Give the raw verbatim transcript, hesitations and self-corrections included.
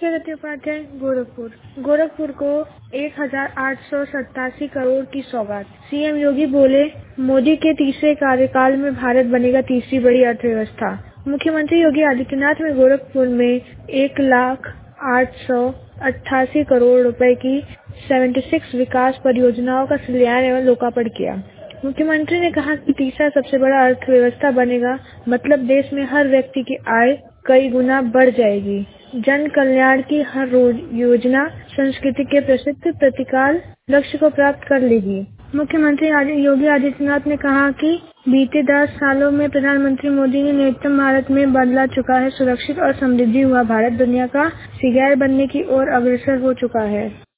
प्रगति उपाध्याय, गोरखपुर। गोरखपुर को एक हजार आठ सौ सत्तासी करोड़ की सौगात। सीएम योगी बोले, मोदी के तीसरे कार्यकाल में भारत बनेगा तीसरी बड़ी अर्थव्यवस्था। मुख्यमंत्री योगी आदित्यनाथ ने गोरखपुर में एक लाख आठ सौ अट्ठासी करोड़ रुपए की छिहत्तर विकास परियोजनाओं का शिलान्यास एवं लोकार्पण किया। मुख्यमंत्री ने कहा कि तीसरा सबसे बड़ा अर्थव्यवस्था बनेगा, मतलब देश में हर व्यक्ति की आय कई गुना बढ़ जाएगी। जन कल्याण की हर योजना संस्कृति के प्रसिद्ध प्रतिकाल लक्ष्य को प्राप्त कर लेगी। मुख्यमंत्री योगी आदित्यनाथ ने कहा कि बीते दस सालों में प्रधानमंत्री मोदी ने नेतृत्व भारत में बदला चुका है। सुरक्षित और समृद्धि हुआ भारत दुनिया का सिग्गार बनने की ओर अग्रसर हो चुका है।